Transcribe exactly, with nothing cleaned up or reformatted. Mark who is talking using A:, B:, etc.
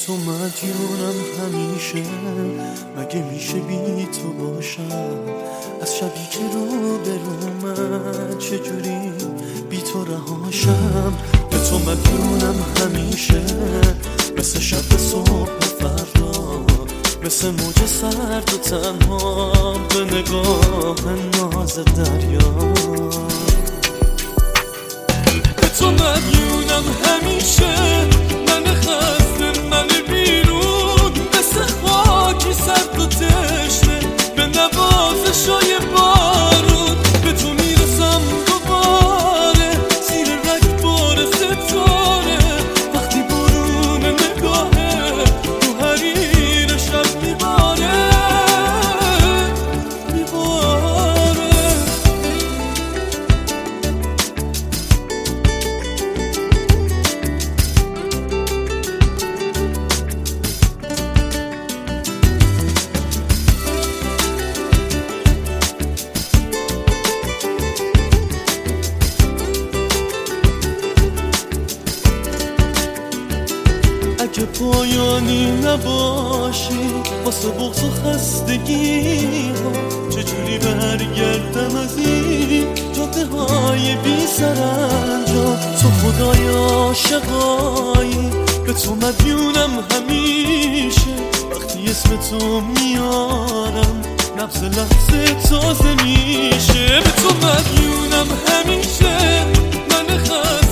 A: تو مدیونم همیشه، مگه میشه بی تو باشم؟ از شبی که رو برو من چجوری بی تو رهاشم؟ به تو مدیونم همیشه، مثل شب صبح فردا، مثل موج سرد و تنها به نگاه ناز دریا. به تو مدیونم همیشه، من خسته من بیرون، مثل خاکی سرد و تشنه به نوازشای بارون. به تو میرسم دوباره زیر رگبار ستاره، وقتی برون نگاهه تو حریر شب میباره میباره. اگه پایانی نباشی واسه بغض و خستگی ها، چجوری برگردم از این جاده های بی سرانجام؟ تو خدای عاشقایی، به تو مدیونم همیشه، وقتی اسم تو میارم نبض لحظه تازه میشه. به تو مدیونم همیشه، من خسته